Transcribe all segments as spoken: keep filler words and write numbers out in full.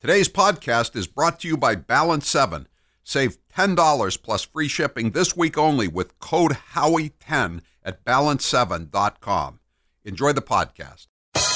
Today's podcast is brought to you by Balance seven. Save ten dollars plus free shipping this week only with code Howie ten at balance seven dot com. Enjoy the podcast.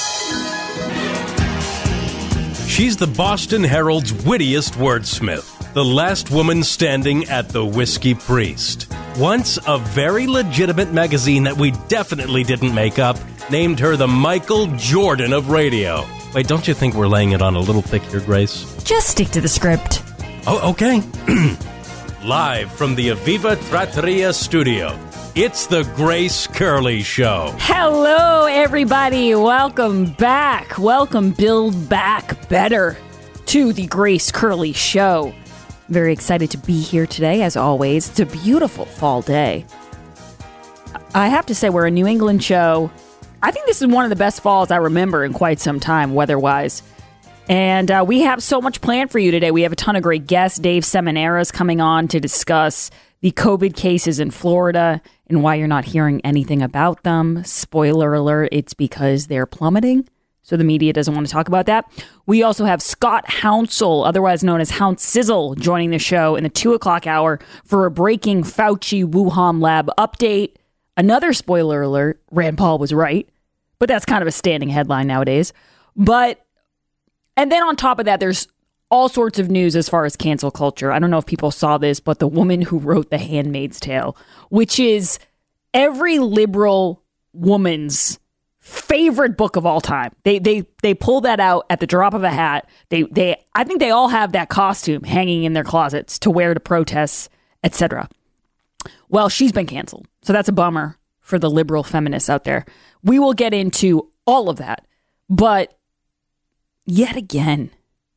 She's the Boston Herald's wittiest wordsmith, the last woman standing at the Whiskey Priest. Once a very legitimate magazine that we definitely didn't make up named her the Michael Jordan of radio. Wait, don't you think we're laying it on a little thick here, Grace? Just stick to the script. Oh, okay. Live from the Aviva Trattoria studio, it's the Grace Curley Show. Hello, everybody. Welcome back. Welcome, Build Back Better, to the Grace Curley Show. Very excited to be here today, as always. It's a beautiful fall day. I have to say, we're a New England show. I think this is one of the best falls I remember in quite some time, weather-wise. And uh, we have so much planned for you today. We have a ton of great guests. Dave Seminara is coming on to discuss the COVID cases in Florida and why you're not hearing anything about them. Spoiler alert, it's because they're plummeting. So the media doesn't want to talk about that. We also have Scott Hounsel, otherwise known as Hounce Sizzle, joining the show in the two o'clock hour for a breaking Fauci Wuhan lab update. Another spoiler alert, Rand Paul was right, but that's kind of a standing headline nowadays. But, and then on top of that, there's all sorts of news as far as cancel culture. I don't know if people saw this, but the woman who wrote The Handmaid's Tale, which is every liberal woman's favorite book of all time. They they they pull that out at the drop of a hat. They they I think they all have that costume hanging in their closets to wear to protests, et cetera. Well, she's been canceled. So that's a bummer for the liberal feminists out there. We will get into all of that. But yet again,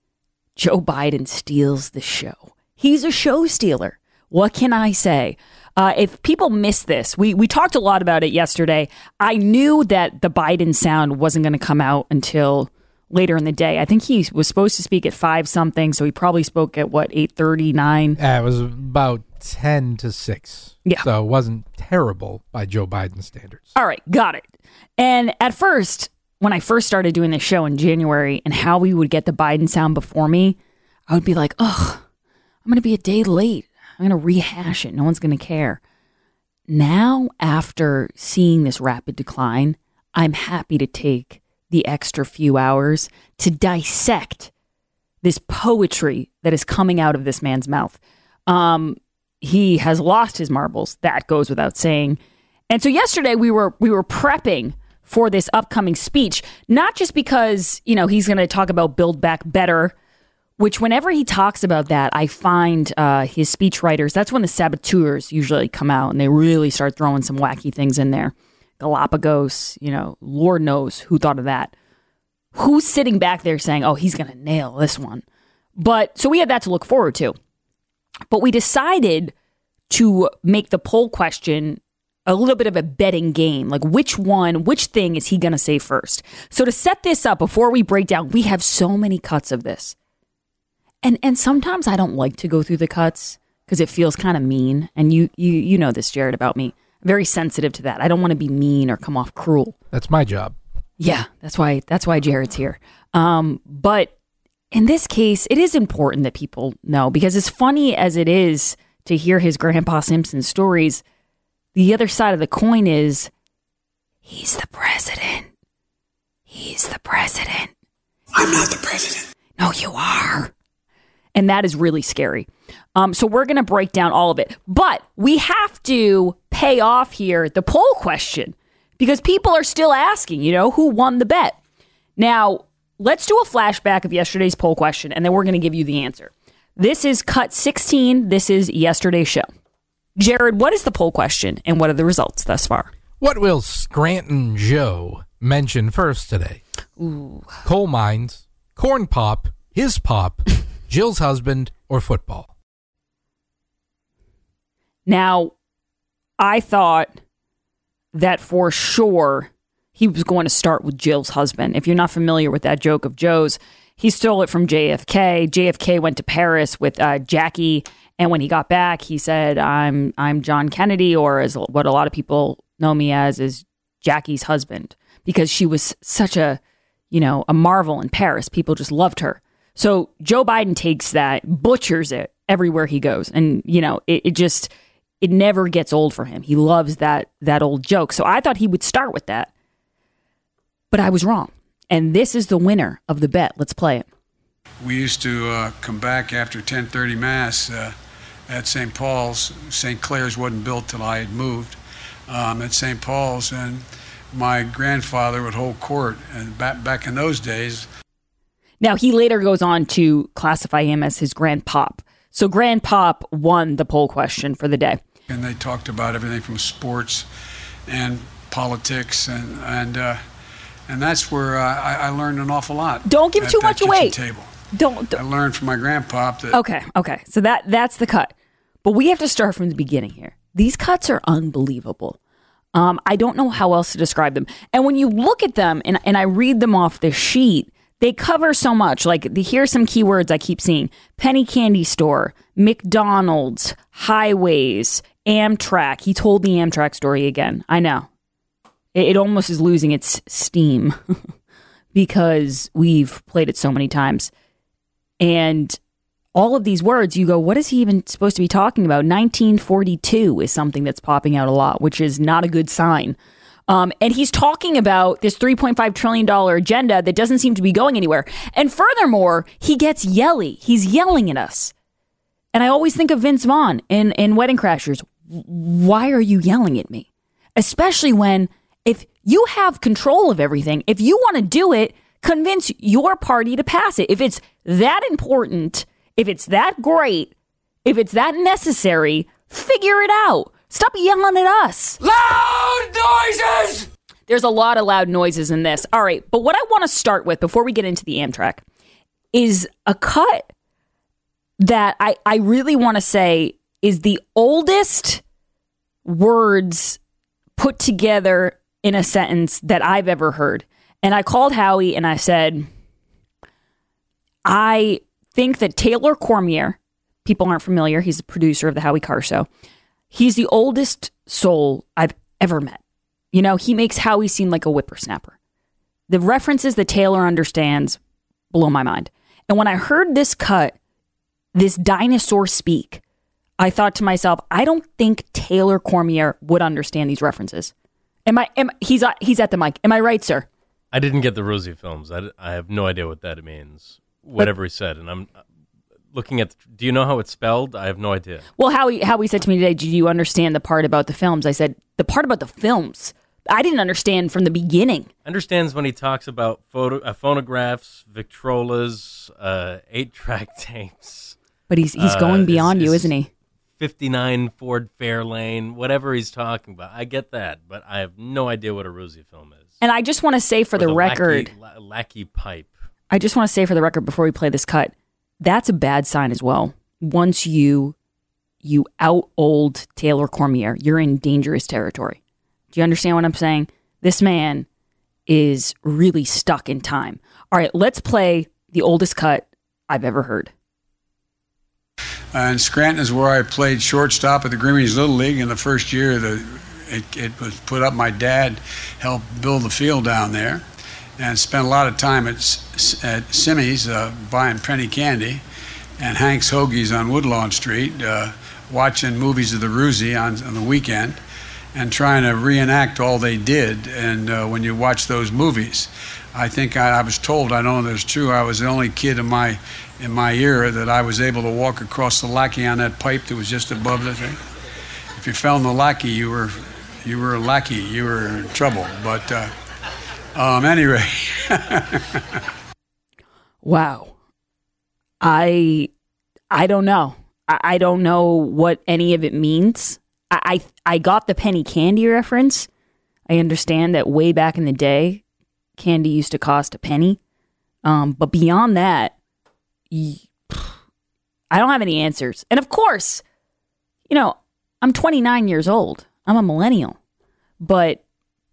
Joe Biden steals the show. He's a show stealer. What can I say? Uh, if people miss this, we, we talked a lot about it yesterday. I knew that the Biden sound wasn't going to come out until later in the day. I think he was supposed to speak at five something, so he probably spoke at, what, eight thirty, nine? Yeah, it was about ten to six. Yeah. So it wasn't terrible by Joe Biden standards. All right, got it. And at first, when I first started doing this show in January and how we would get the Biden sound before me, I would be like, ugh, I'm going to be a day late. I'm going to rehash it. No one's going to care. Now, after seeing this rapid decline, I'm happy to take the extra few hours to dissect this poetry that is coming out of this man's mouth. Um, he has lost his marbles. That goes without saying. And so yesterday we were we were prepping for this upcoming speech, not just because, you know, he's going to talk about Build Back Better, which whenever he talks about that, I find uh, his speech writers, that's when the saboteurs usually come out and they really start throwing some wacky things in there. Galapagos, you know, Lord knows who thought of that. Who's sitting back there saying, oh, he's going to nail this one? But so we had that to look forward to. But we decided to make the poll question a little bit of a betting game. Like which one, which thing is he going to say first? So to set this up, before we break down, we have so many cuts of this. And and sometimes I don't like to go through the cuts because it feels kind of mean. And you, you you know this, Jared, about me. I'm very sensitive to that. I don't want to be mean or come off cruel. That's my job. Yeah, that's why that's why Jared's here. Um, but in this case, it is important that people know, because as funny as it is to hear his Grandpa Simpson stories, the other side of the coin is he's the president. He's the president. I'm not the president. No, you are. And that is really scary. Um, so we're going to break down all of it. But we have to pay off here the poll question, because people are still asking, you know, who won the bet? Now, let's do a flashback of yesterday's poll question, and then we're going to give you the answer. This is cut sixteen. This is yesterday's show. Jared, what is the poll question, and what are the results thus far? What will Scranton Joe mention first today? Ooh. Coal mines, corn pop, his pop, Jill's husband, or football? Now, I thought that for sure he was going to start with Jill's husband. If you're not familiar with that joke of Joe's, he stole it from J F K. J F K went to Paris with uh, Jackie, and when he got back, he said, I'm I'm John Kennedy, or as what a lot of people know me as, is Jackie's husband, because she was such a, you know, a marvel in Paris. People just loved her. So Joe Biden takes that, butchers it everywhere he goes. And, you know, it, it just, it never gets old for him. He loves that that old joke. So I thought he would start with that. But I was wrong. And this is the winner of the bet. Let's play it. We used to uh, come back after ten thirty Mass uh, at Saint Paul's. Saint Clair's wasn't built till I had moved um, at Saint Paul's. And my grandfather would hold court. And back, back in those days... Now, he later goes on to classify him as his grandpop. So grandpop won the poll question for the day. And they talked about everything from sports and politics, and and uh, and that's where uh, I, I learned an awful lot. Don't give at too that much away. Table. Don't, don't. I learned from my grandpop that... Okay, okay. So that that's the cut. But we have to start from the beginning here. These cuts are unbelievable. Um, I don't know how else to describe them. And when you look at them, and, and I read them off the sheet, they cover so much. Like, the, here's some keywords I keep seeing. Penny candy store, McDonald's, highways, Amtrak. He told the Amtrak story again. I know. It, it almost is losing its steam because we've played it so many times. And all of these words, you go, what is he even supposed to be talking about? nineteen forty-two is something that's popping out a lot, which is not a good sign. Um, and he's talking about this three point five trillion dollars agenda that doesn't seem to be going anywhere. And furthermore, he gets yelly. He's yelling at us. And I always think of Vince Vaughn in, in Wedding Crashers. Why are you yelling at me? Especially when, if you have control of everything, if you want to do it, convince your party to pass it. If it's that important, if it's that great, if it's that necessary, figure it out. Stop yelling at us. Loud noises! There's a lot of loud noises in this. All right, but what I want to start with before we get into the Amtrak is a cut that I, I really want to say is the oldest words put together in a sentence that I've ever heard. And I called Howie and I said, I think that Taylor Cormier, people aren't familiar, he's the producer of the Howie Carr Show. He's the oldest soul I've ever met. You know, he makes Howie seem like a whippersnapper. The references that Taylor understands blow my mind. And when I heard this cut, this dinosaur speak, I thought to myself, I don't think Taylor Cormier would understand these references. Am I? Am he's uh, he's at the mic? Am I right, sir? I didn't get the Rosie films. I, I have no idea what that means. Whatever but, he said, and I'm looking at. Do you know how it's spelled? I have no idea. Well, Howie, Howie said to me today, "Do you understand the part about the films?" I said, "The part about the films, I didn't understand from the beginning." Understands when he talks about photo, uh, phonographs, Victrolas, uh, eight-track tapes. But he's he's going uh, beyond is, you, is, isn't he? fifty-nine Ford Fairlane, whatever he's talking about. I get that, but I have no idea what a Rosie film is. And I just want to say for or the, the record, lackey, la- lackey pipe. I just want to say for the record before we play this cut, that's a bad sign as well. Once you you out old Taylor Cormier, you're in dangerous territory. Do you understand what I'm saying? This man is really stuck in time. All right, let's play the oldest cut I've ever heard. And Scranton is where I played shortstop at the Grimmie's Little League in the first year. The, it, it was put up. My dad helped build the field down there and spent a lot of time at, at Simmy's uh, buying penny candy and Hank's Hoagies on Woodlawn Street, uh, watching movies of the Roosie on, on the weekend and trying to reenact all they did. And uh, when you watch those movies, I think I, I was told, I don't know if it's true, I was the only kid in my in my era that I was able to walk across the lackey on that pipe that was just above the thing. If you fell in the lackey, you were you were a lackey, you were in trouble. But uh, um, anyway. Wow. I I don't know. I, I don't know what any of it means. I, I I got the penny candy reference. I understand that way back in the day, candy used to cost a penny. Um, but beyond that, I don't have any answers. And of course, you know, I'm twenty-nine years old. I'm a millennial. But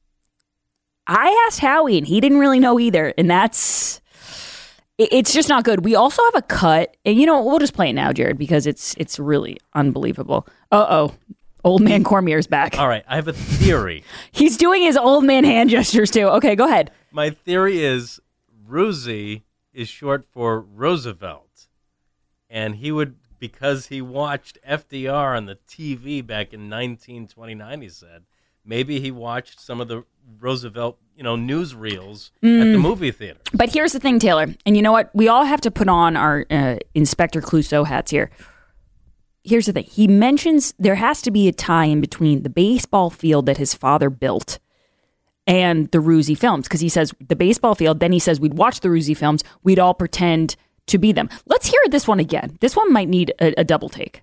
I asked Howie and he didn't really know either. And that's, it's just not good. We also have a cut. And you know, we'll just play it now, Jared, because it's it's really unbelievable. Uh-oh. Old man Cormier's back. All right. I have a theory. He's doing his old man hand gestures too. Okay, go ahead. My theory is Roosie is short for Roosevelt. And he would, because he watched F D R on the T V back in nineteen twenty-nine, he said, maybe he watched some of the Roosevelt, you know, newsreels mm. at the movie theater. But here's the thing, Taylor, and you know what? We all have to put on our uh, Inspector Clouseau hats here. Here's the thing. He mentions there has to be a tie in between the baseball field that his father built and the Roosie films, because he says the baseball field, then he says we'd watch the Roosie films, we'd all pretend to be them. Let's hear this one again. This one might need a, a double take.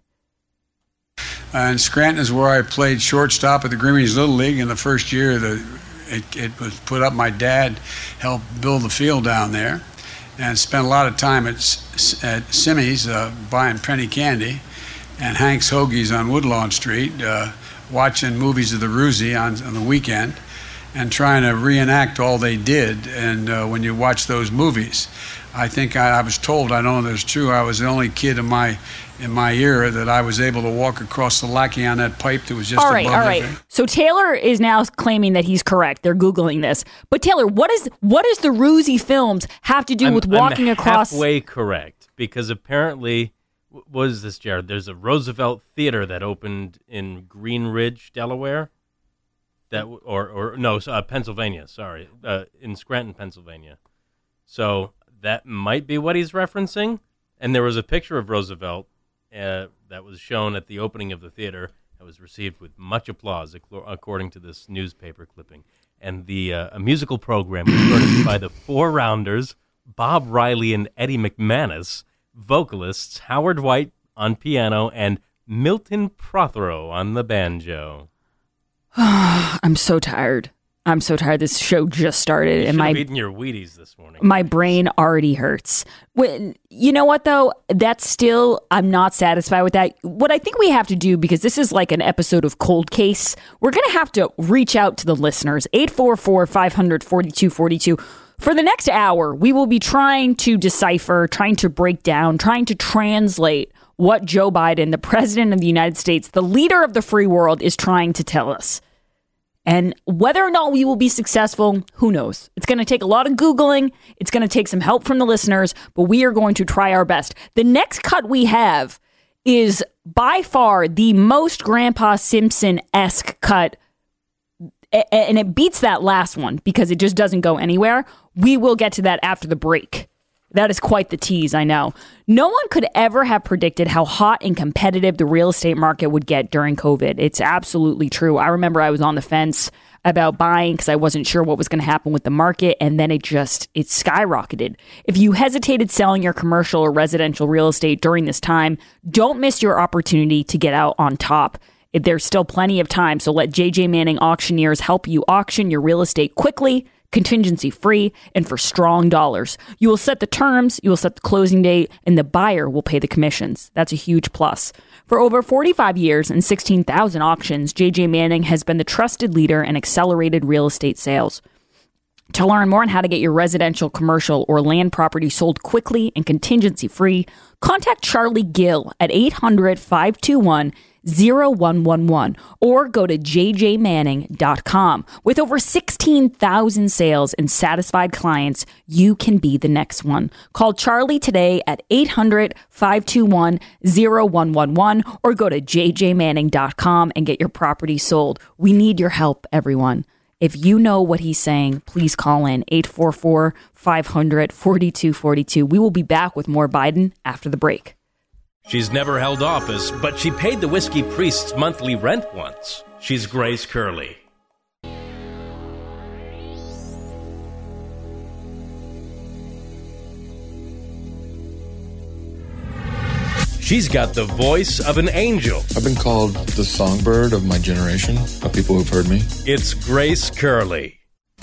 And Scranton is where I played shortstop at the Greenwich Little League in the first year. The, it, it was put up. My dad helped build the field down there and spent a lot of time at, at Simmy's uh, buying penny candy and Hank's Hoagies on Woodlawn Street, uh, watching movies of the Roosie on, on the weekend and trying to reenact all they did. And uh, when you watch those movies, I think I, I was told, I don't know if it's true, I was the only kid in my in my era that I was able to walk across the Lackey on that pipe that was just all right, above all right. everything. So Taylor is now claiming that he's correct. They're Googling this. But Taylor, what is what does the Roosie films have to do I'm, with walking I'm across? halfway correct, because apparently, what is this, Jared? There's a Roosevelt Theater that opened in Green Ridge, Delaware. That or or no, uh, Pennsylvania. Sorry, uh, in Scranton, Pennsylvania. So that might be what he's referencing. And there was a picture of Roosevelt uh, that was shown at the opening of the theater that was received with much applause, according to this newspaper clipping. And the uh, a musical program was furnished by the Four Rounders, Bob Riley and Eddie McManus, vocalists Howard White on piano and Milton Prothero on the banjo. I'm so tired. I'm so tired. This show just started, you and my eaten your Wheaties this morning. My brain already hurts. When, you know what though? That's still, I'm not satisfied with that. What I think we have to do, because this is like an episode of Cold Case, we're going to have to reach out to the listeners. eight four four, five hundred, forty-two forty-two. For the next hour, we will be trying to decipher, trying to break down, trying to translate what Joe Biden, the president of the United States, the leader of the free world, is trying to tell us. And whether or not we will be successful, who knows? It's going to take a lot of Googling. It's going to take some help from the listeners, but we are going to try our best. The next cut we have is by far the most Grandpa Simpson-esque cut, and it beats that last one because it just doesn't go anywhere. We will get to that after the break. That is quite the tease, I know. No one could ever have predicted how hot and competitive the real estate market would get during COVID. It's absolutely true. I remember I was on the fence about buying because I wasn't sure what was going to happen with the market, and then it just, it skyrocketed. If you hesitated selling your commercial or residential real estate during this time, don't miss your opportunity to get out on top. There's still plenty of time, so let J J Manning Auctioneers help you auction your real estate quickly, contingency-free, and for strong dollars. You will set the terms, you will set the closing date, and the buyer will pay the commissions. That's a huge plus. For over forty-five years and sixteen thousand auctions, J J Manning has been the trusted leader in accelerated real estate sales. To learn more on how to get your residential, commercial, or land property sold quickly and contingency-free, contact Charlie Gill at eight hundred, five two one, zero one one one or go to j j manning dot com. With over sixteen thousand sales and satisfied clients, you can be the next one. Call Charlie today at eight hundred, five two one, zero one one one or go to j j manning dot com and get your property sold. We need your help, everyone. If you know what he's saying, please call in eight four four, five hundred, forty-two forty-two. We will be back with more Biden after the break. She's never held office, but she paid the Whiskey Priest's monthly rent once. She's Grace Curley. She's got the voice of an angel. I've been called the songbird of my generation, of people who've heard me. It's Grace Curley.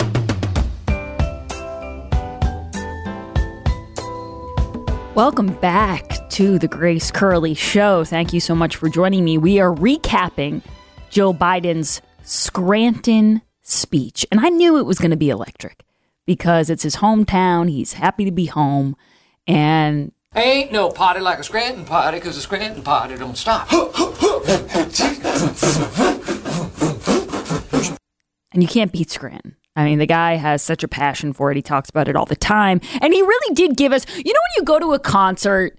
Welcome back to the Grace Curley Show. Thank you so much for joining me. We are recapping Joe Biden's Scranton speech. And I knew it was going to be electric because it's his hometown. He's happy to be home. And ain't no party like a Scranton party, because a Scranton party don't stop. And you can't beat Scranton. I mean, the guy has such a passion for it. He talks about it all the time. And he really did give us, you know, when you go to a concert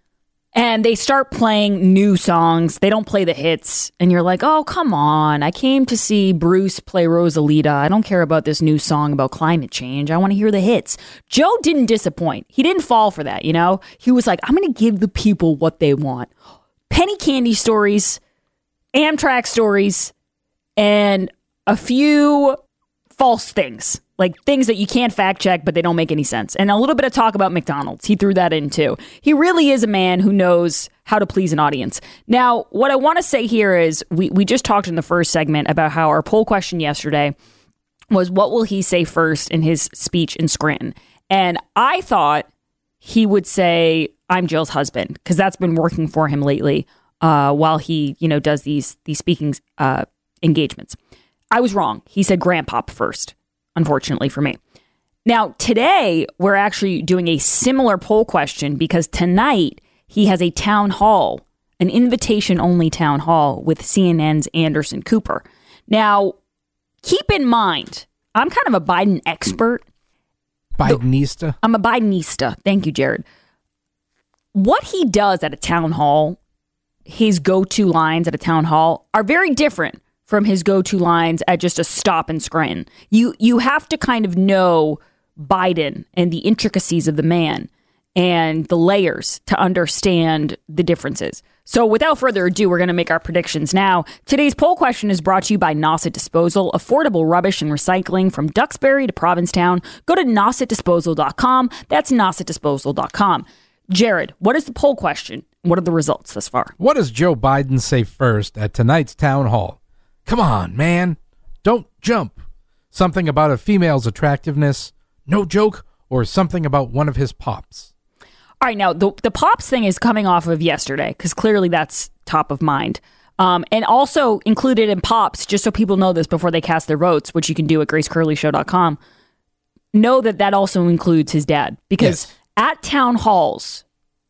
and they start playing new songs, they don't play the hits, and you're like, oh, come on. I came to see Bruce play Rosalita. I don't care about this new song about climate change. I want to hear the hits. Joe didn't disappoint. He didn't fall for that, you know? He was like, I'm going to give the people what they want. Penny candy stories, Amtrak stories, and a few false things, like things that you can't fact check, but they don't make any sense. And a little bit of talk about McDonald's. He threw that in too. He really is a man who knows how to please an audience. Now, what I want to say here is we, we just talked in the first segment about how our poll question yesterday was, what will he say first in his speech in Scranton? And I thought he would say, I'm Jill's husband, because that's been working for him lately uh, while he, you know, does these, these speaking uh, engagements. I was wrong. He said Grandpop first, unfortunately for me. Now, today, we're actually doing a similar poll question because tonight he has a town hall, an invitation-only town hall with C N N's Anderson Cooper. Now, keep in mind, I'm kind of a Biden expert. Bidenista? I'm a Bidenista. Thank you, Jared. What he does at a town hall, his go-to lines at a town hall, are very different from his go-to lines at just a stop in Scranton. You you have to kind of know Biden and the intricacies of the man and the layers to understand the differences. So without further ado, we're going to make our predictions now. Today's poll question is brought to you by Nauset Disposal, affordable rubbish and recycling from Duxbury to Provincetown. Go to nauset disposal dot com. That's nauset disposal dot com. Jared, what is the poll question? What are the results thus far? What does Joe Biden say first at tonight's town hall? Come on, man. Don't jump. Something about a female's attractiveness, no joke, or something about one of his pops. All right, now, the, the pops thing is coming off of yesterday, because clearly that's top of mind. Um, and also included in pops, just so people know this before they cast their votes, which you can do at grace curley show dot com, know that that also includes his dad. Because yes. At town halls,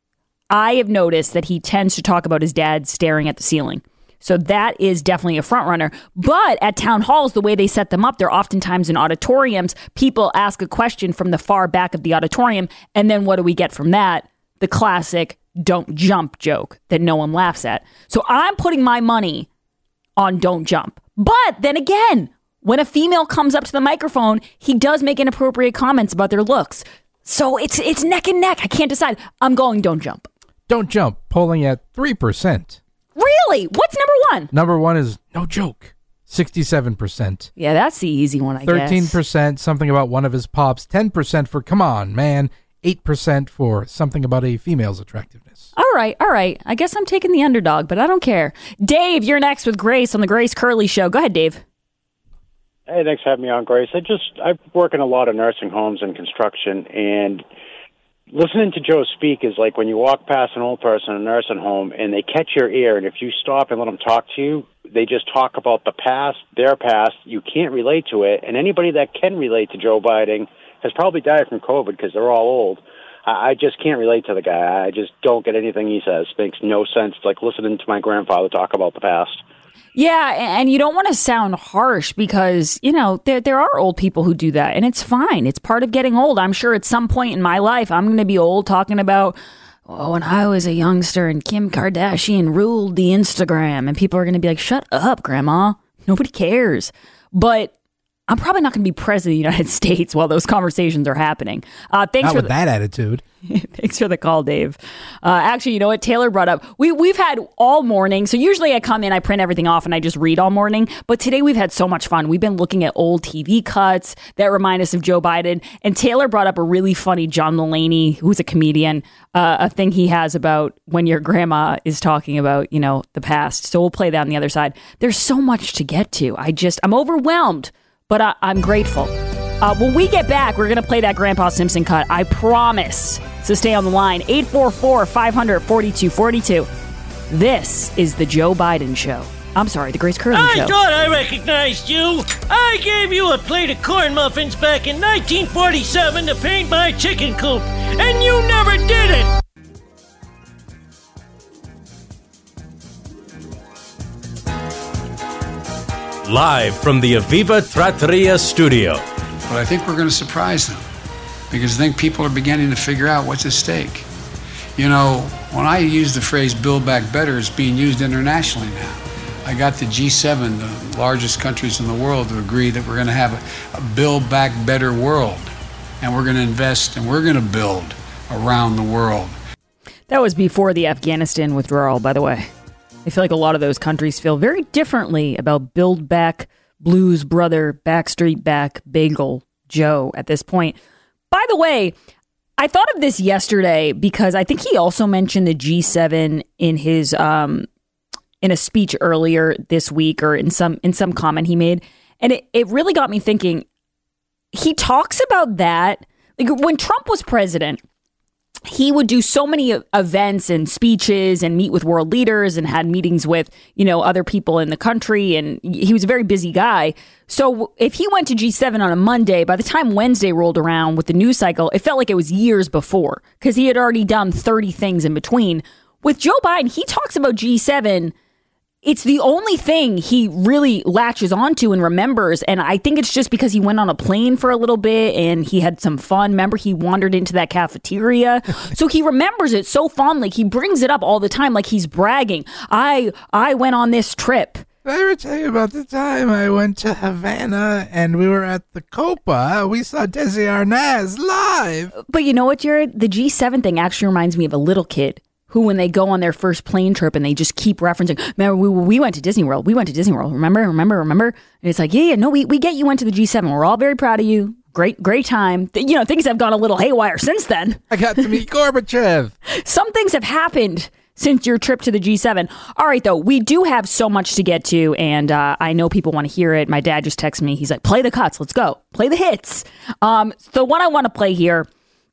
I have noticed that he tends to talk about his dad staring at the ceiling. So that is definitely a front runner. But at town halls, the way they set them up, they're oftentimes in auditoriums. People ask a question from the far back of the auditorium. And then what do we get from that? The classic don't jump joke that no one laughs at. So I'm putting my money on don't jump. But then again, when a female comes up to the microphone, he does make inappropriate comments about their looks. So it's it's neck and neck. I can't decide. I'm going don't jump. Don't jump, polling at three percent. Really? What's number one? Number one is no joke, sixty-seven percent. Yeah, that's the easy one, I guess. thirteen percent, something about one of his pops. ten percent for come on, man. eight percent for something about a female's attractiveness. All right, all right. I guess I'm taking the underdog, but I don't care. Dave, you're next with Grace on the Grace Curley Show. Go ahead, Dave. Hey, thanks for having me on, Grace. I just, I work in a lot of nursing homes and construction, and listening to Joe speak is like when you walk past an old person in a nursing home and they catch your ear, and if you stop and let them talk to you, they just talk about the past, their past. You can't relate to it, and anybody that can relate to Joe Biden has probably died from COVID because they're all old. I, I just can't relate to the guy. I just don't get anything he says. It makes no sense. It's like listening to my grandfather talk about the past. Yeah, and you don't want to sound harsh because, you know, there there are old people who do that, and it's fine. It's part of getting old. I'm sure at some point in my life, I'm going to be old talking about, oh, when I was a youngster and Kim Kardashian ruled the Instagram, and people are going to be like, shut up, Grandma. Nobody cares. But I'm probably not going to be president of the United States while those conversations are happening. Uh, thanks not for with the- that attitude. Thanks for the call, Dave. Uh, actually, you know what Taylor brought up? We, we've had all morning. So usually I come in, I print everything off, and I just read all morning. But today we've had so much fun. We've been looking at old T V cuts that remind us of Joe Biden. And Taylor brought up a really funny John Mulaney, who's a comedian, uh, a thing he has about when your grandma is talking about, you know, the past. So we'll play that on the other side. There's so much to get to. I just, I'm overwhelmed, but I, I'm grateful. Uh, when we get back, we're going to play that Grandpa Simpson cut. I promise. So stay on the line. eight four four, five hundred, forty-two forty-two. This is the Joe Biden Show. I'm sorry, the Grace Curley I Show. I thought I recognized you. I gave you a plate of corn muffins back in nineteen forty-seven to paint my chicken coop, and you never did it. Live from the Aviva Trattoria studio, but I think we're going to surprise them because I think people are beginning to figure out what's at stake. You know, when I use the phrase build back better, it's being used internationally now. I got the G seven, the largest countries in the world, to agree that we're going to have a, a build back better world. And we're going to invest and we're going to build around the world. That was before the Afghanistan withdrawal, by the way. I feel like a lot of those countries feel very differently about Build Back, Blues Brother, Backstreet Back, Bagel Joe at this point. By the way, I thought of this yesterday because I think he also mentioned the G seven in his um, in a speech earlier this week or in some in some comment he made. And it, it really got me thinking. He talks about that. Like when Trump was president, he would do so many events and speeches and meet with world leaders and had meetings with, you know, other people in the country. And he was a very busy guy. So if he went to G seven on a Monday, by the time Wednesday rolled around with the news cycle, it felt like it was years before because he had already done thirty things in between. With Joe Biden, he talks about G seven. It's the only thing he really latches onto and remembers. And I think it's just because he went on a plane for a little bit and he had some fun. Remember, he wandered into that cafeteria. So he remembers it so fondly. He brings it up all the time like he's bragging. I I went on this trip. Did I ever tell you about the time I went to Havana and we were at the Copa? We saw Desi Arnaz live. But you know what, Jared? The G seven thing actually reminds me of a little kid who, when they go on their first plane trip and they just keep referencing, remember, we, we went to Disney World. We went to Disney World. Remember, remember, remember? And it's like, yeah, yeah, no, we, we get you went to the G seven. We're all very proud of you. Great, great time. You know, things have gone a little haywire since then. I got to meet Gorbachev. Some things have happened since your trip to the G seven. All right, though, we do have so much to get to, and uh, I know people want to hear it. My dad just texted me. He's like, play the cuts. Let's go. Play the hits. Um, the one I want to play here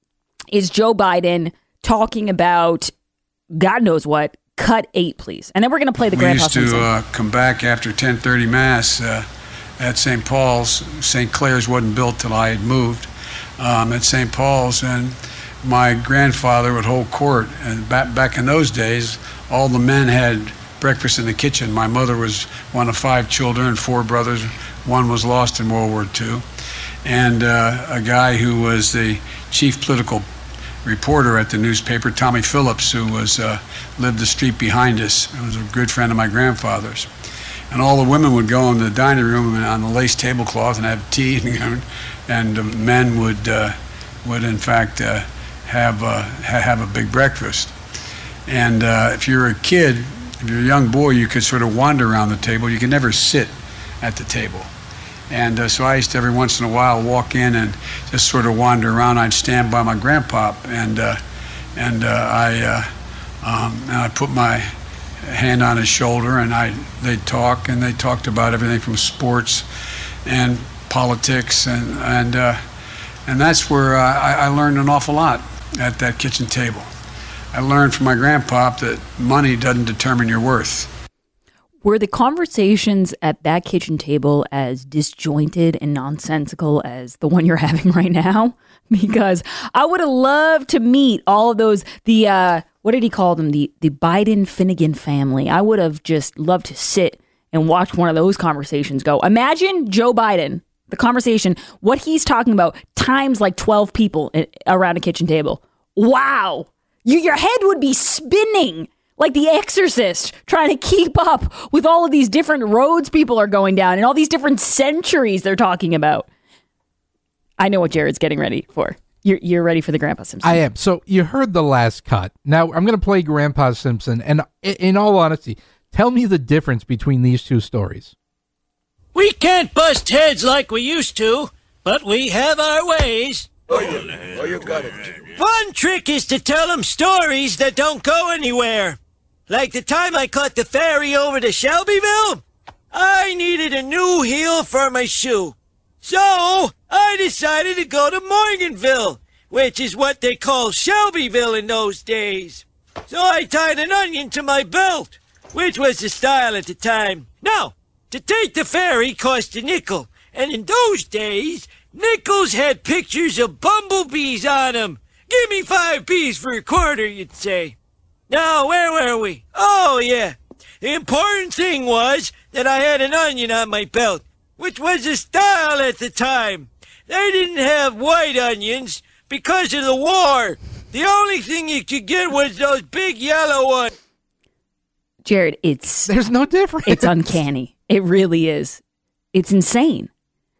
is Joe Biden talking about God knows what. Cut eight, please. And then we're going to play the we Grandpa used to Simpson. uh, come back after ten thirty Mass uh, at Saint Paul's. Saint Clair's wasn't built till I had moved um, at Saint Paul's. And my grandfather would hold court. And back, back in those days, all the men had breakfast in the kitchen. My mother was one of five children and four brothers. One was lost in World War Two. And uh, a guy who was the chief political reporter at the newspaper, Tommy Phillips, who was uh, lived the street behind us. He was a good friend of my grandfather's. And all the women would go in the dining room and on the lace tablecloth and have tea, and, and the men would uh, would in fact uh, have uh, have a big breakfast. And uh, if you're a kid, if you're a young boy, you could sort of wander around the table. You could never sit at the table. And uh, so I used to every once in a while walk in and just sort of wander around. I'd stand by my grandpop, and uh, and uh, I uh, um, and I put my hand on his shoulder, and I they'd talk, and they talked about everything from sports and politics, and and uh, and that's where uh, I, I learned an awful lot at that kitchen table. I learned from my grandpop that money doesn't determine your worth. Were the conversations at that kitchen table as disjointed and nonsensical as the one you're having right now? Because I would have loved to meet all of those, the, uh, what did he call them? The, the Biden-Finnegan family. I would have just loved to sit and watch one of those conversations go. Imagine Joe Biden, the conversation, what he's talking about, times like twelve people around a kitchen table. Wow. You, your head would be spinning like The Exorcist, trying to keep up with all of these different roads people are going down and all these different centuries they're talking about. I know what Jared's getting ready for. You're, you're ready for the Grandpa Simpson. I am. So you heard the last cut. Now I'm going to play Grandpa Simpson. And in all honesty, tell me the difference between these two stories. We can't bust heads like we used to, but we have our ways. Oh, you, oh, you got it. One trick is to tell them stories that don't go anywhere. Like the time I caught the ferry over to Shelbyville. I needed a new heel for my shoe. So I decided to go to Morganville, which is what they call Shelbyville in those days. So I tied an onion to my belt, which was the style at the time. Now, to take the ferry cost a nickel, and in those days, nickels had pictures of bumblebees on them. Give me five bees for a quarter, you'd say. Now, where were we? Oh, yeah. The important thing was that I had an onion on my belt, which was the style at the time. they didn't have white onions because of the war. The only thing you could get was those big yellow ones. Jared, it's... There's no difference. It's uncanny. It really is. It's insane.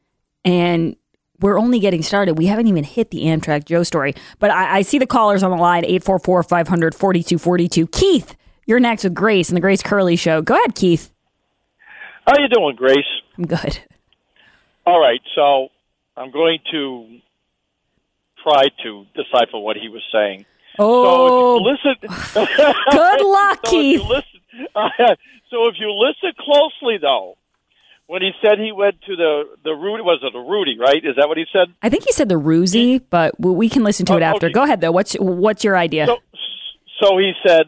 And we're only getting started. We haven't even hit the Amtrak Joe story. But I, I see the callers on the line, eight four four, five hundred, forty-two forty-two. Keith, you're next with Grace and the Grace Curley Show. Go ahead, Keith. How you doing, Grace? I'm good. All right, so I'm going to try to decipher what he was saying. Oh, so if you listen, good luck, so Keith. If you listen, uh, so if you listen closely, though, when he said he went to the the Rudy, was it the Rudy? Right? Is that what he said? I think he said the Roozy, but we can listen to it uh, after. okay. Go ahead, though. What's what's your idea? So, so he said,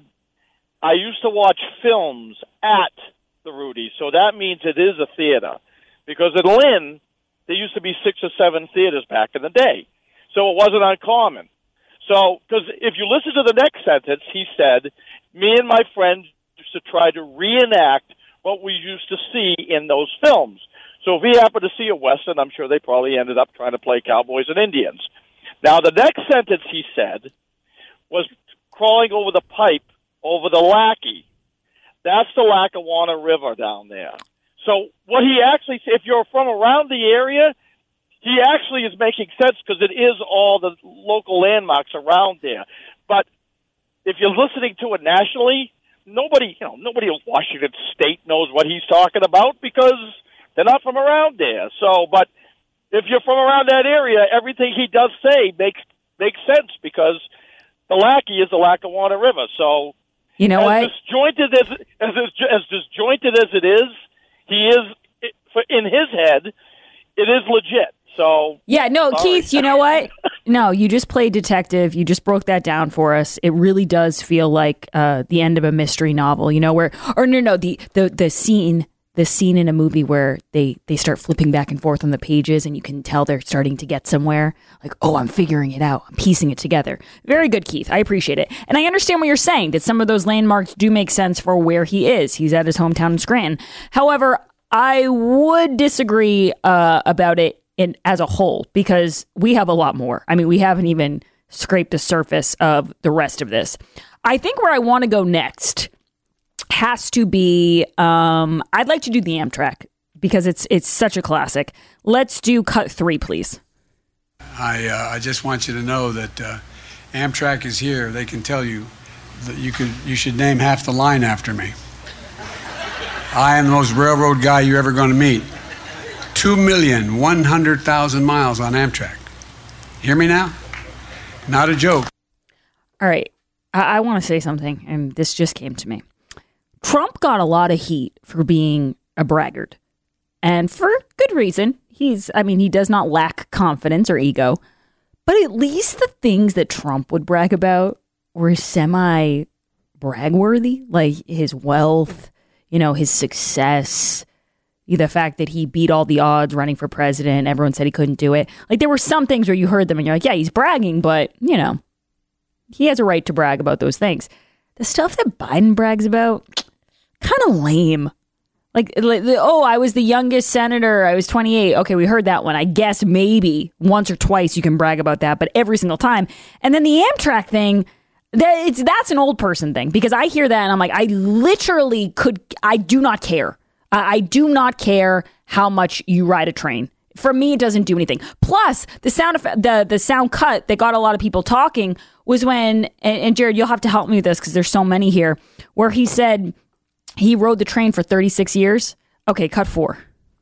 I used to watch films at the Rudy, so that means it is a theater. Because at Lynn, there used to be six or seven theaters back in the day, so it wasn't uncommon. So, because if you listen to the next sentence, he said, me and my friends used to try to reenact what we used to see in those films. So if he happened to see a Western, I'm sure they probably ended up trying to play cowboys and Indians. Now, the next sentence he said was crawling over the pipe over the Lackey. That's the Lackawanna River down there. So what he actually, if you're from around the area, he actually is making sense because it is all the local landmarks around there. But if you're listening to it nationally, nobody, you know, nobody in Washington State knows what he's talking about because they're not from around there. So, but if you're from around that area, everything he does say makes makes sense because the Lackey is the Lackawanna River. So, you know as what? Disjointed as as as disjointed as it is, he is in his head. It is legit. So yeah, no, sorry. Keith, you know what? No, you just played detective. You just broke that down for us. It really does feel like uh, the end of a mystery novel, you know, where, or no, no, the, the, the scene, the scene in a movie where they, they start flipping back and forth on the pages and you can tell they're starting to get somewhere. Like, oh, I'm figuring it out. I'm piecing it together. Very good, Keith. I appreciate it. And I understand what you're saying, that some of those landmarks do make sense for where he is. He's at his hometown in Scranton. However, I would disagree uh, about it in as a whole, because we have a lot more. I mean, we haven't even scraped the surface of the rest of this. I think where I want to go next has to be, um, I'd like to do the Amtrak because it's it's such a classic. Let's do cut three, please. I uh, I just want you to know that uh, Amtrak is here. They can tell you that you could you should name half the line after me. I am the most railroad guy you're ever going to meet. Two million one hundred thousand miles on Amtrak. Hear me now? Not a joke. All right. I, I want to say something, and this just came to me. Trump got a lot of heat for being a braggart, and for good reason. He's, I mean, he does not lack confidence or ego, but at least the things that Trump would brag about were semi brag-worthy, like his wealth, you know, his success, the fact that he beat all the odds running for president. Everyone said he couldn't do it. Like, there were some things where you heard them and you're like, yeah, he's bragging, but, you know, he has a right to brag about those things. The stuff that Biden brags about, kind of lame. Like, like, oh, I was the youngest senator. I was twenty-eight. Okay, we heard that one. I guess maybe once or twice you can brag about that, but every single time. And then the Amtrak thing, that it's that's an old person thing, because I hear that and I'm like, I literally could, I do not care. I do not care how much you ride a train. For me, it doesn't do anything. Plus, the sound effect, the the sound cut that got a lot of people talking was when, and, and Jared, you'll have to help me with this because there's so many here, where he said he rode the train for thirty-six years. Okay, cut four.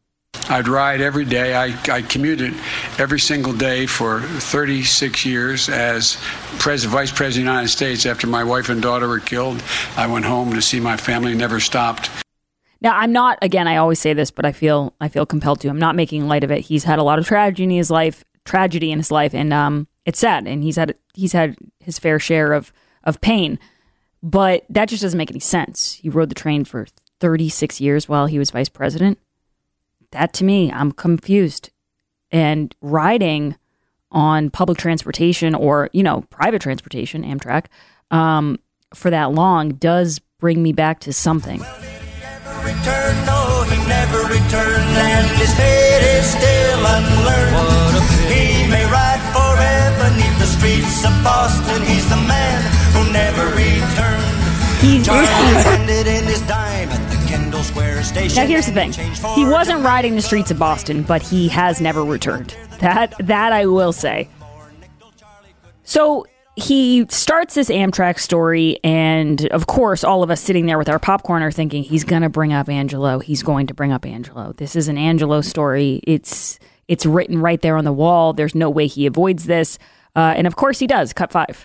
I'd ride every day. I, I commuted every single day for thirty-six years as pres- Vice President of the United States. After my wife and daughter were killed, I went home to see my family, never stopped. Now, I'm not, again, I always say this, but I feel I feel compelled to. I'm not making light of it. He's had a lot of tragedy in his life, tragedy in his life, and um, it's sad. And he's had he's had his fair share of, of pain. But that just doesn't make any sense. He rode the train for thirty-six years while he was vice president. That, to me, I'm confused. And riding on public transportation or, you know, private transportation, Amtrak, um, for that long does bring me back to something. Return, no, he never returned. returned, and his fate is still unlearned. He may ride forever neath the streets of Boston. He's the man who never returned. He's landed in his dime at the Kendall Square station. Now here's the thing. He wasn't riding the streets of Boston, but he has never returned. That that I will say. So he starts this Amtrak story, and of course, all of us sitting there with our popcorn are thinking, he's going to bring up Angelo. He's going to bring up Angelo. This is an Angelo story. It's it's written right there on the wall. There's no way he avoids this. Uh, and of course he does. Cut five.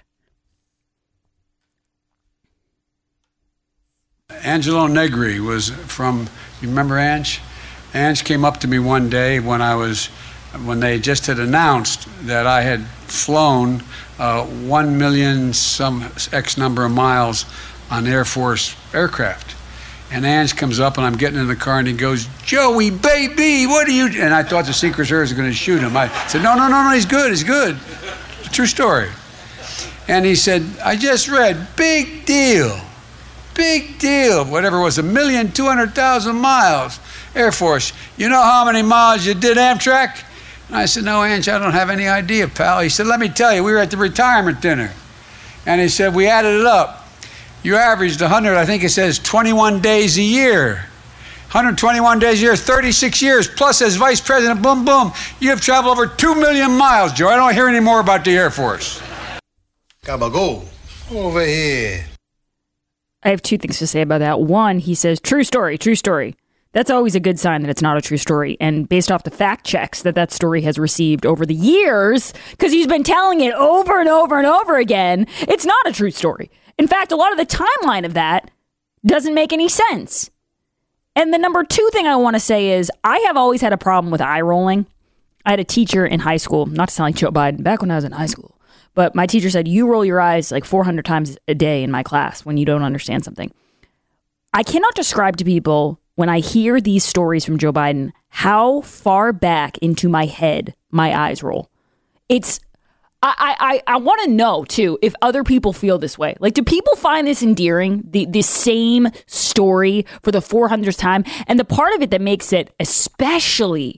Angelo Negri was from, you remember Ange? Ange came up to me one day when I was, when they just had announced that I had flown uh, one million some X number of miles on Air Force aircraft. And Ange comes up and I'm getting in the car and he goes, Joey, baby, what are you? And I thought the Secret Service was going to shoot him. I said, no, no, no, no, he's good, he's good. It's a true story. And he said, I just read, big deal. Big deal, whatever it was, a million, two hundred thousand miles, Air Force. You know how many miles you did Amtrak? And I said, no, Ange, I don't have any idea, pal. He said, let me tell you, we were at the retirement dinner. And he said, we added it up. You averaged one hundred, I think it says, twenty-one days a year. one hundred twenty-one days a year, thirty-six years, plus as vice president, boom, boom. You have traveled over two million miles, Joe. I don't hear any more about the Air Force. Cabago, over here. I have two things to say about that. One, he says, true story, true story. That's always a good sign that it's not a true story. And based off the fact checks that that story has received over the years, because he's been telling it over and over and over again, it's not a true story. In fact, a lot of the timeline of that doesn't make any sense. And the number two thing I want to say is I have always had a problem with eye rolling. I had a teacher in high school, not to sound like Joe Biden, back when I was in high school. But my teacher said, you roll your eyes like four hundred times a day in my class when you don't understand something. I cannot describe to people when I hear these stories from Joe Biden how far back into my head my eyes roll. It's, I I, I want to know, too, if other people feel this way. Like, do people find this endearing, the, the same story for the four hundredth time? And the part of it that makes it especially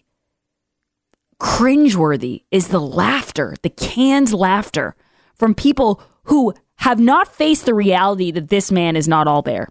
cringeworthy is the laughter, the canned laughter from people who have not faced the reality that this man is not all there.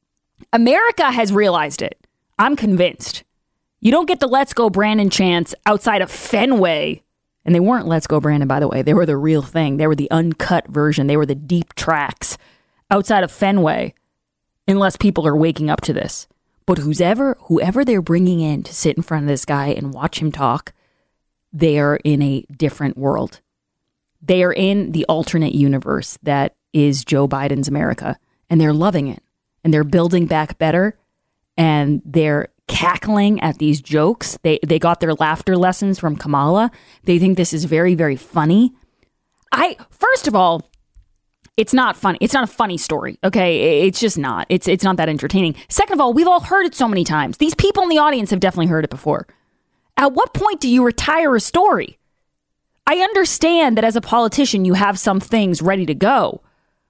America has realized it. I'm convinced. You don't get the Let's Go Brandon chants outside of Fenway. And they weren't Let's Go Brandon, by the way. They were the real thing. They were the uncut version. They were the deep tracks outside of Fenway, unless people are waking up to this. But whoever, whoever they're bringing in to sit in front of this guy and watch him talk, they are in a different world. They are in the alternate universe that is Joe Biden's America, and they're loving it. And they're building back better, and they're cackling at these jokes. They they got their laughter lessons from Kamala. They think this is very, very funny. I first of all, it's not funny. It's not a funny story. Okay, it's just not. It's it's not that entertaining. Second of all, we've all heard it so many times. These people in the audience have definitely heard it before. At what point do you retire a story? I understand that as a politician, you have some things ready to go,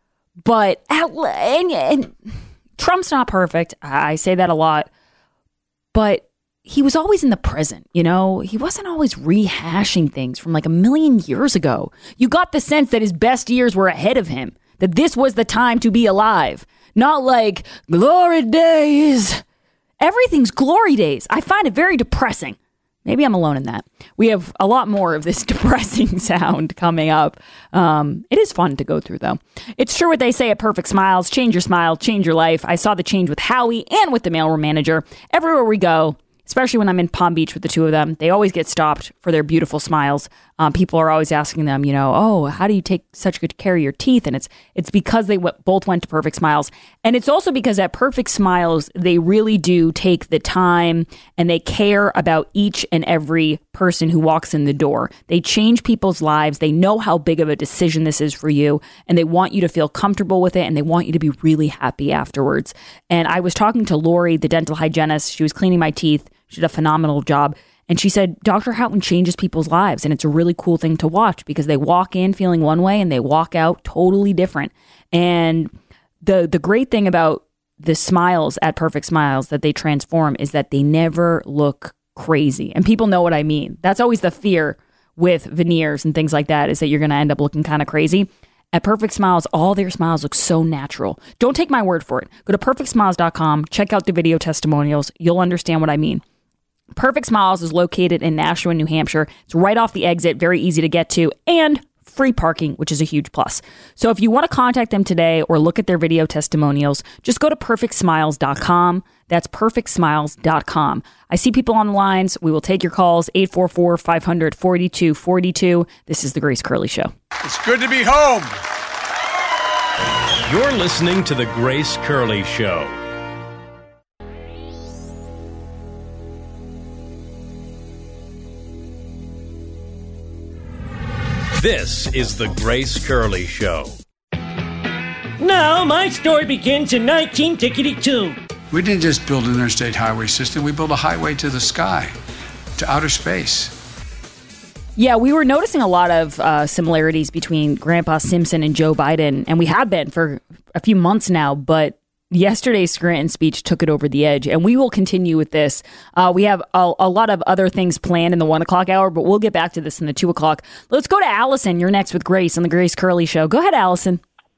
but at, and, and Trump's not perfect. I say that a lot, but he was always in the present. You know, he wasn't always rehashing things from like a million years ago. You got the sense that his best years were ahead of him, that this was the time to be alive, not like glory days. Everything's glory days. I find it very depressing. Maybe I'm alone in that. We have a lot more of this depressing sound coming up. Um, it is fun to go through, though. It's true what they say at Perfect Smiles. Change your smile, change your life. I saw the change with Howie and with the mailroom manager. Everywhere we go, especially when I'm in Palm Beach with the two of them, they always get stopped for their beautiful smiles. Um, people are always asking them, you know, oh, how do you take such good care of your teeth? And it's it's because they w- both went to Perfect Smiles. And it's also because at Perfect Smiles, they really do take the time and they care about each and every person who walks in the door. They change people's lives. They know how big of a decision this is for you. And they want you to feel comfortable with it. And they want you to be really happy afterwards. And I was talking to Lori, the dental hygienist. She was cleaning my teeth. She did a phenomenal job. And she said, Doctor Houghton changes people's lives. And it's a really cool thing to watch because they walk in feeling one way and they walk out totally different. And the the great thing about the smiles at Perfect Smiles that they transform is that they never look crazy. And people know what I mean. That's always the fear with veneers and things like that, is that you're going to end up looking kind of crazy. At Perfect Smiles, all their smiles look so natural. Don't take my word for it. Go to perfect smiles dot com, check out the video testimonials. You'll understand what I mean. Perfect Smiles is located in Nashua, New Hampshire. It's right off the exit, very easy to get to, and free parking, which is a huge plus. So if you want to contact them today or look at their video testimonials, just go to perfect smiles dot com. That's perfect smiles dot com. I see people on the lines. We will take your calls, eight four four, five hundred, forty-two forty-two. This is The Grace Curley Show. It's good to be home. You're listening to The Grace Curley Show. This is The Grace Curley Show. Now, my story begins in nineteen sixty-two. We didn't just build an interstate highway system. We built a highway to the sky, to outer space. Yeah, we were noticing a lot of uh, similarities between Grandpa Simpson and Joe Biden, and we have been for a few months now, but yesterday's Scranton speech took it over the edge, and we will continue with this. Uh, we have a, a lot of other things planned in the one o'clock hour, but we'll get back to this in the two o'clock. Let's go to Allison. You're next with Grace on The Grace Curley Show. Go ahead, Allison.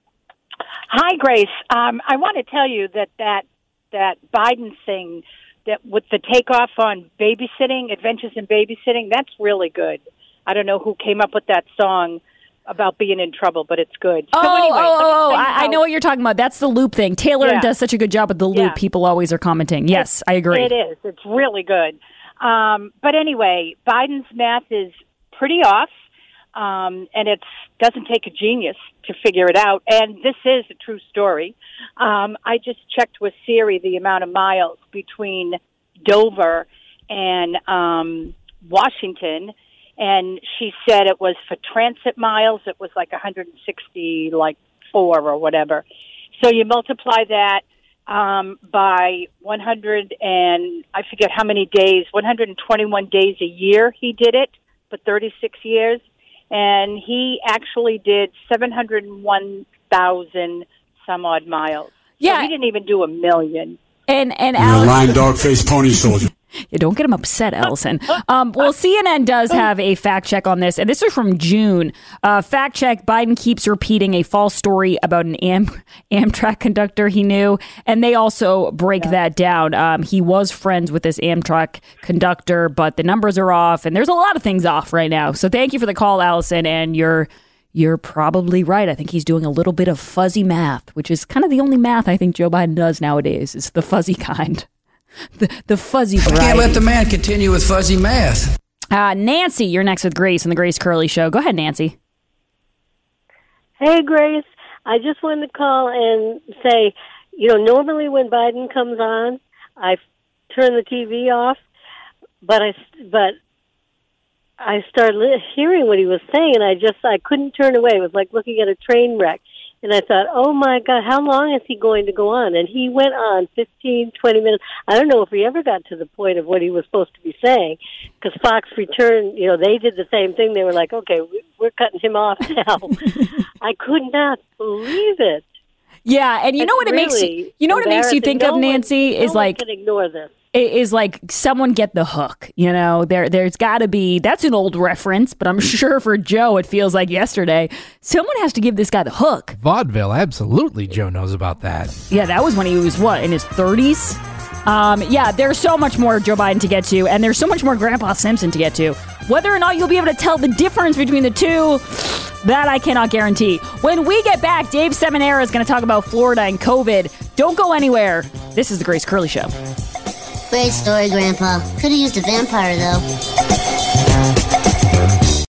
Hi, Grace. Um, I want to tell you that that, that Biden thing, that with the takeoff on babysitting, Adventures in Babysitting, that's really good. I don't know who came up with that song about being in trouble, but it's good. So oh, anyway, oh, oh, how, I, I know what you're talking about. That's the loop thing. Taylor yeah. does such a good job with the loop. Yeah. People always are commenting. Yes, it, I agree. It is. It's really good. Um, but anyway, Biden's math is pretty off, um, and it doesn't take a genius to figure it out. And this is a true story. Um, I just checked with Siri the amount of miles between Dover and um, Washington, and she said it was for transit miles, it was like one hundred sixty, like four or whatever. So you multiply that um, by one hundred and I forget how many days, one hundred twenty-one days a year he did it for thirty-six years. And he actually did seven hundred one thousand some odd miles. Yeah. So he didn't even do a million. And, and You're a lying dog-faced pony soldier. Yeah, don't get him upset, Allison. Um, well, C N N does have a fact check on this, and this is from June. Uh, fact check, Biden keeps repeating a false story about an Am- Amtrak conductor he knew, and they also break yeah. that down. Um, he was friends with this Amtrak conductor, but the numbers are off, and there's a lot of things off right now. So thank you for the call, Allison, and you're you're probably right. I think he's doing a little bit of fuzzy math, which is kind of the only math I think Joe Biden does nowadays, is the fuzzy kind. The, the fuzzy variety. I can't let the man continue with fuzzy math. Uh, Nancy, you're next with Grace on The Grace Curley Show. Go ahead, Nancy. Hey, Grace. I just wanted to call and say, you know, normally when Biden comes on, I turn the T V off, but I, but I started li- hearing what he was saying, and I just, I couldn't turn away. It was like looking at a train wreck. And I thought, oh, my God, how long is he going to go on? And he went on fifteen, twenty minutes. I don't know if he ever got to the point of what he was supposed to be saying, because Fox returned, you know, they did the same thing. They were like, okay, we're cutting him off now. I could not believe it. Yeah, and you it's know what it really makes you, you know what it makes you think no of, Nancy, one, is no like one can ignore this. Is like someone get the hook, you know, there, there's got to be, that's an old reference, but I'm sure for Joe, it feels like yesterday. Someone has to give this guy the hook. Vaudeville, absolutely. Joe knows about that. Yeah, that was when he was, what, in his thirties? Um, yeah, there's so much more Joe Biden to get to, and there's so much more Grandpa Simpson to get to. Whether or not you'll be able to tell the difference between the two, that I cannot guarantee. When we get back, Dave Seminara is going to talk about Florida and COVID. Don't go anywhere. This is The Grace Curley Show. Great story, Grandpa. Could have used a vampire, though.